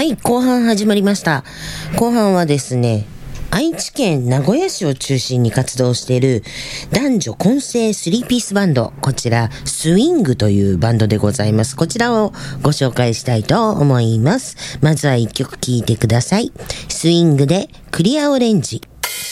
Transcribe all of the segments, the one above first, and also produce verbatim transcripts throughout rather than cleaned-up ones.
はい、後半始まりました。後半はですね、愛知県名古屋市を中心に活動している男女混成スリーピースバンド、こちらスイングというバンドでございます。こちらをご紹介したいと思います。まずは一曲聴いてください。スイングでクリアオレンジ。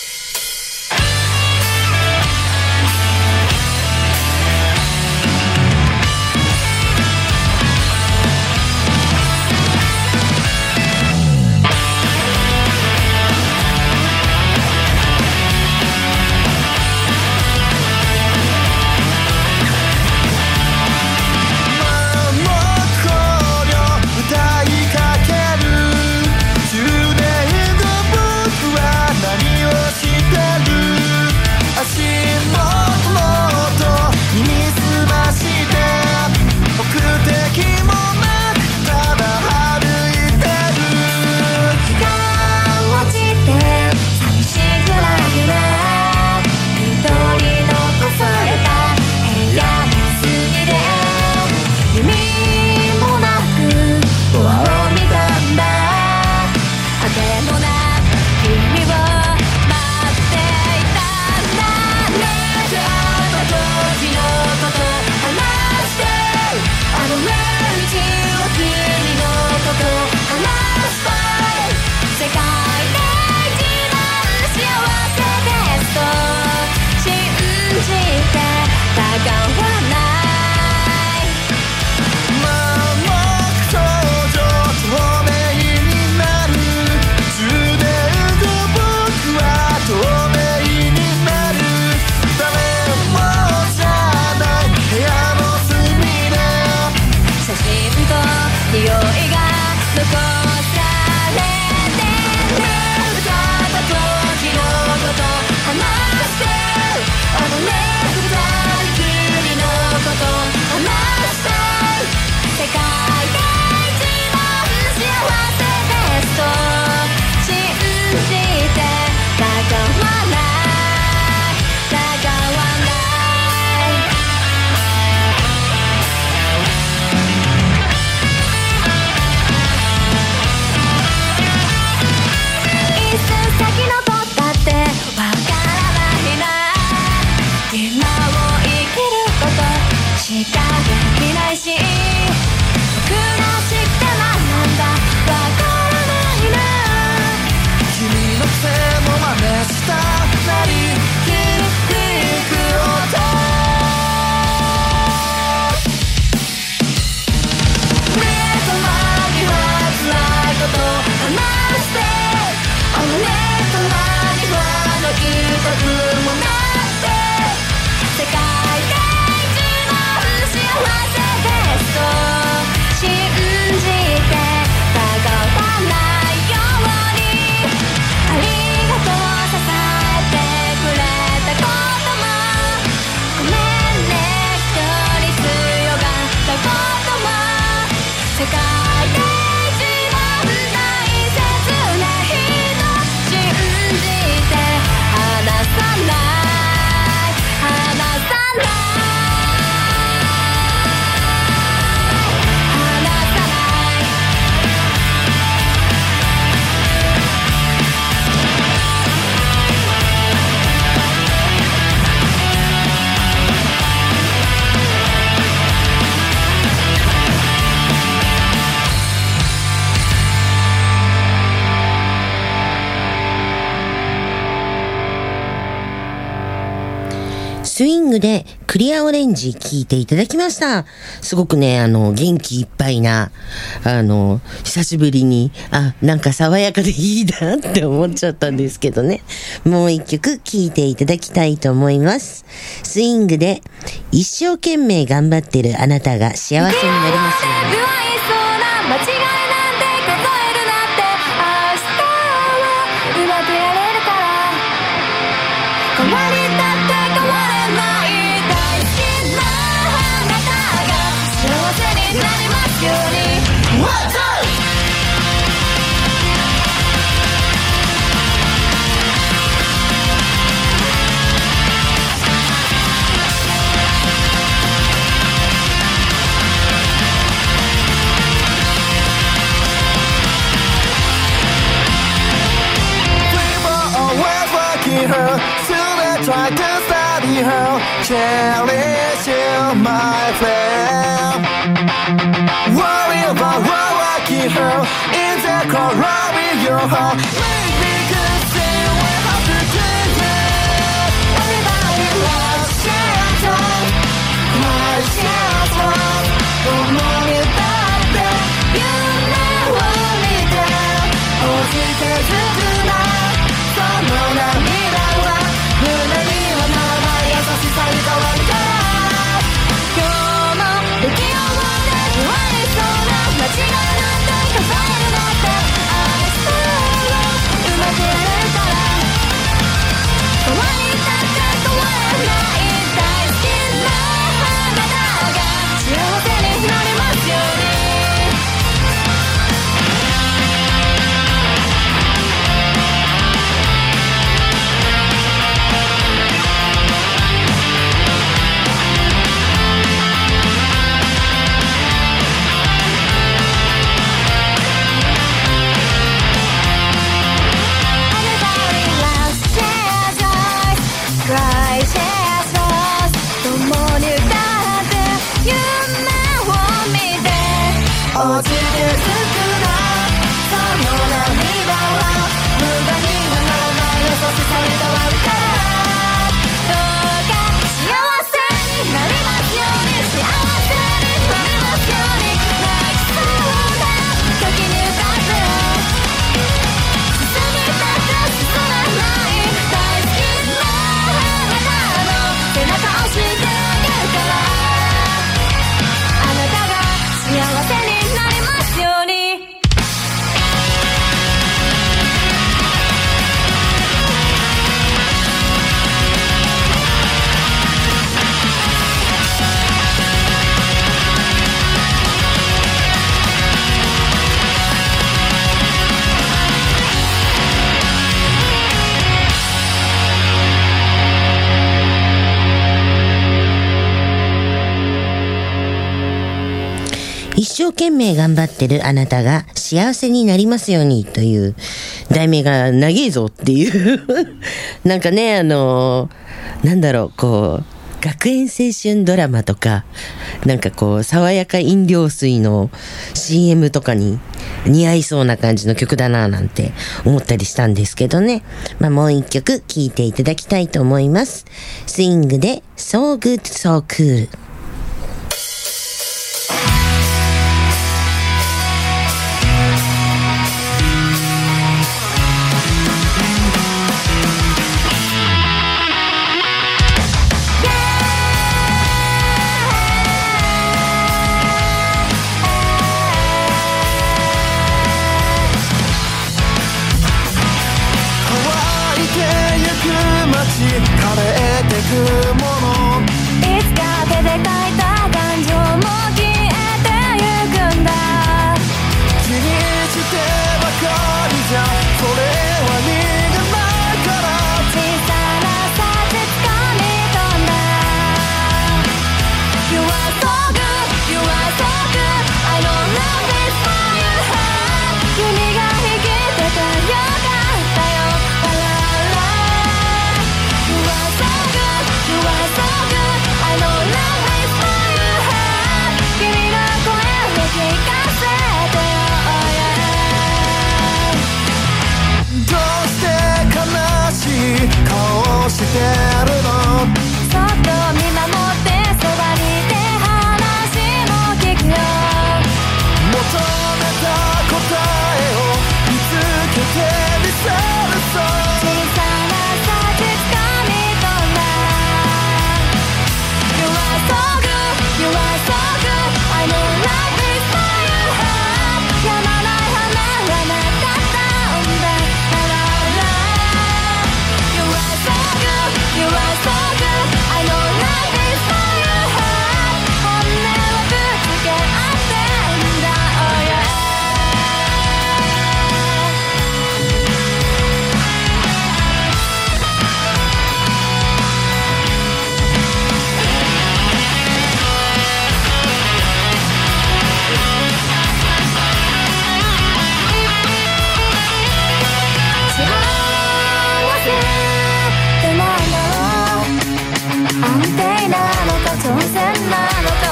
スイングでクリアオレンジ聴いていただきました。すごくね、あの、元気いっぱいな、あの、久しぶりに、あ、なんか爽やかでいいなって思っちゃったんですけどね。もう一曲聴いていただきたいと思います。スイングで一生懸命頑張ってるあなたが幸せになりますように。 cherish you, my friend. Worry about what I keep her in the core of your heart. Make me good, say we have to change it. Everybody loves shelter, my shelter. Don't worry about that, you never need that. 落ちてずくなその涙は胸にはまだ優しさに変わるから。今日も不器用で不安にそうな間違いなんて数えるなって愛するうまくやれるから変わりたく変わらない大好きなあなたが幸せになりますように。落ちてつくなその涙は無駄にはならない優しさに変わるからどうか幸せになりますように幸せになりますように泣きそうな時に歌って進みたく進まない大好きなあなたの背中を押してあげるからあなたが幸せに一生懸命頑張ってるあなたが幸せになりますようにという題名が長いぞっていうなんかねあのなんだろうこう学園青春ドラマとかなんかこう爽やか飲料水の シーエム とかに似合いそうな感じの曲だななんて思ったりしたんですけどね。まあもう一曲聴いていただきたいと思います。スイングで So Good So Cool。 枯れてくものいつか手で書いた感情も消えてゆくんだ気にしてばかりじゃそれは逃げないから小さな差し掴み飛んだ You are so good, you are so good I don't love this for your heart 君が生きててよかったよラララYou are so good, you are so good I know love is for your heart 君の声を聞かせてよ、oh yeah どうして悲しい顔をしてるのそっと見守ってそばにいて話も聞くよ求めた答えを見つけてみせるぞ小さな差し掴み飛んだ You are so good, you are so good I know love is for your heart やまない花はなかったんだ La la la You are so good, you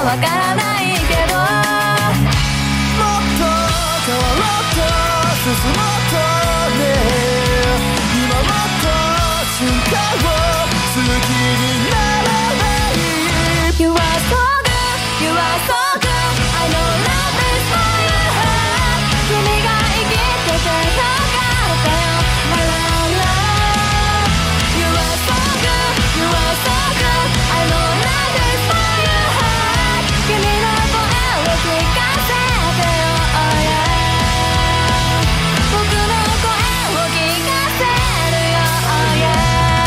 わからないけど、 もっと変わろうと進もうとね、今もっと瞬間を好きにならない。 You are so good, you are so good, I know love is for your heart。 君が生きててよかったよ、I love love。 You are so good, you are so good, I know love is for your heart。 君の声を聞かせてよ、oh yeah。 僕の声を聞かせるよ、oh yeah。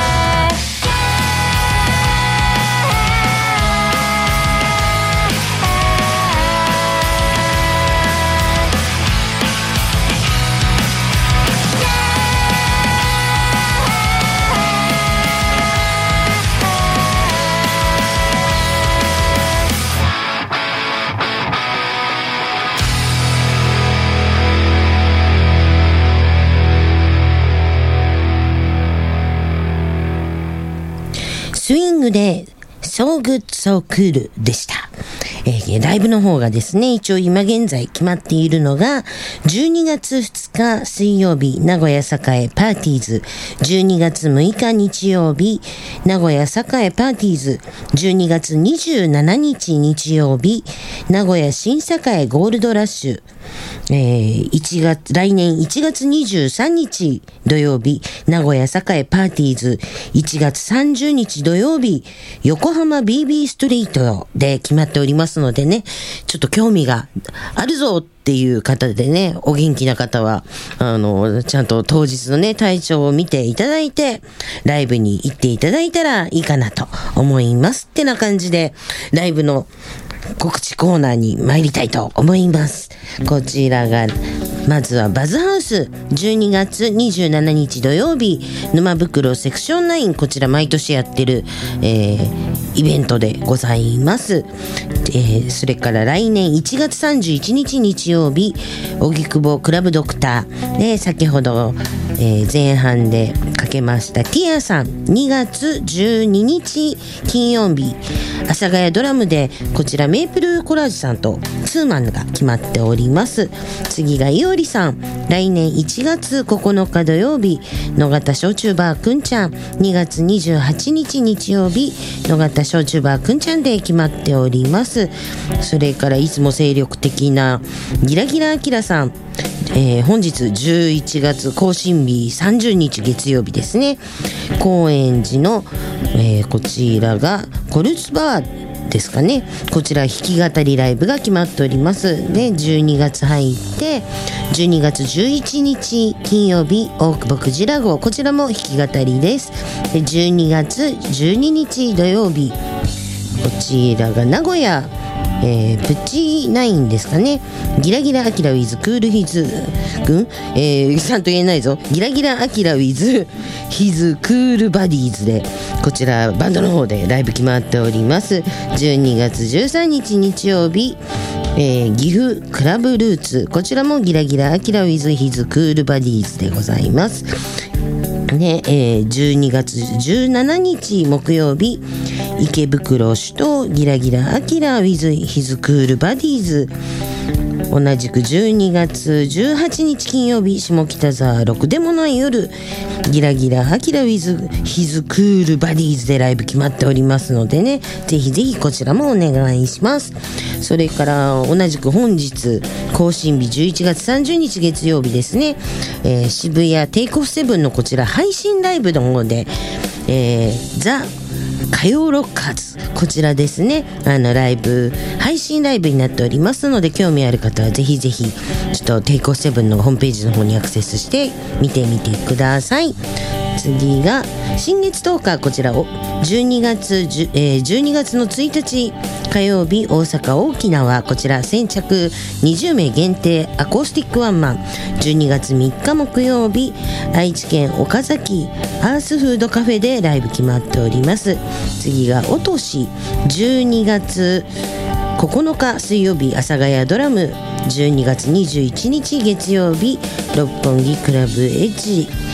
スイングで So Good So Cool でした。えー、ライブの方がですね、一応今現在決まっているのがじゅうにがつふつか水曜日名古屋栄パーティーズ、じゅうにがつむいか日曜日名古屋栄パーティーズ、じゅうにがつにじゅうしちにち日曜日名古屋新栄ゴールドラッシュ、えー、いちがつ来年いちがつにじゅうさんにち土曜日名古屋栄パーティーズ、いちがつさんじゅうにち土曜日横浜 ビービー ストリートで決まっておりますのでね、ちょっと興味があるぞっていう方でね、お元気な方はあのちゃんと当日のね体調を見ていただいてライブに行っていただいたらいいかなと思いますってな感じで、ライブの告知コーナーに参りたいと思います。こちらがまずはバズハウス、じゅうにがつにじゅうしちにち土曜日沼袋セクションナイン、こちら毎年やってる、えー、イベントでございます。えー、それから来年いちがつさんじゅういちにち日曜日荻窪クラブドクターで先ほど、えー、前半でかけましたティアさん、にがつじゅうににち金曜日阿佐ヶ谷ドラムでこちらメープルコラージュさんとツーマンが決まっております。次がいおりさん、来年いちがつここのか土曜日野方焼酎バーくんちゃん、にがつにじゅうはちにち日曜日野方焼酎バーくんちゃんで決まっております。それからいつも精力的なギラギラあきらさん、えー、本日じゅういちがつ更新日さんじゅうにち月曜日ですね、高円寺の、えー、こちらがコルツバーですかね、こちら弾き語りライブが決まっております。でじゅうにがつ入ってじゅうにがつじゅういちにち金曜日大久保クジラ号、こちらも弾き語りです。でじゅうにがつじゅうににち土曜日こちらが名古屋えー、プチナインですかね、ギラギラアキラウィズクールヒズ君、えー、ちゃんと言えないぞ、ギラギラアキラウィズヒズクールバディーズでこちらバンドの方でライブ決まっております。じゅうにがつじゅうさんにち日曜日、えー、岐阜クラブルーツ、こちらもギラギラアキラウィズヒズクールバディーズでございますね。えー、じゅうにがつじゅうしちにち木曜日池袋市とギラギラアキラウィズヒズクールバディーズ、同じくじゅうにがつじゅうはちにち金曜日下北沢ろくでもない夜ギラギラアキラウィズヒズクールバディーズでライブ決まっておりますのでね、ぜひぜひこちらもお願いします。それから同じく本日更新日じゅういちがつさんじゅうにち月曜日ですね、えー、渋谷テイクオフセブンのこちら配信ライブの方で、えー、ザ歌謡ロッカーズ、こちらですね、あのライブ配信ライブになっておりますので、興味ある方はぜひぜひちょっとテイクオフセブンのホームページの方にアクセスして見てみてください。次が新月とおか、こちらをじゅうにがつ、えー、じゅうにがつのついたち火曜日大阪沖縄、こちら先着にじゅうめい限定アコースティックワンマン。じゅうにがつみっか木曜日愛知県岡崎アースフードカフェでライブ決まっております。次がおとしじゅうにがつここのか水曜日阿佐ヶ谷ドラム、じゅうにがつにじゅういちにち月曜日六本木クラブエッジ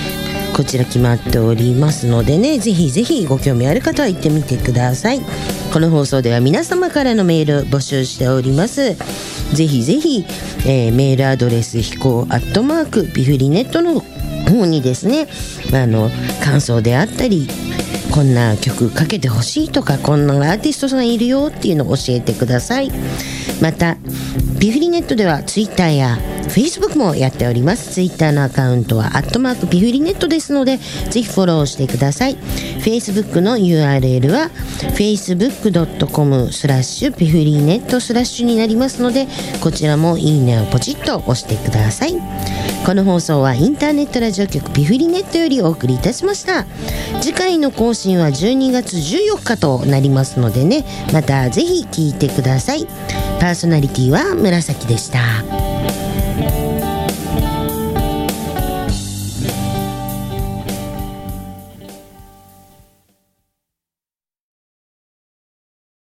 こちら決まっておりますのでね、ぜひぜひご興味ある方は行ってみてください。この放送では皆様からのメール募集しております。ぜひぜひ、えー、メールアドレス飛行アットマークピフリネットの方にですね、あの感想であったり、こんな曲かけてほしいとか、こんなアーティストさんいるよっていうのを教えてください。またピフリネットではツイッターやフェイスブックもやっております。ツイッターのアカウントはアットマークピフリネットですので、ぜひフォローしてください。フェイスブックの ユーアールエル は フェイスブックドットコムスラッシュピフリネットスラッシュになりますので、こちらもいいねをポチッと押してください。この放送はインターネットラジオ局ピフリネットよりお送りいたしました。次回の更新はじゅうにがつじゅうよっかとなりますのでね、またぜひ聞いてください。パーソナリティは紫でした。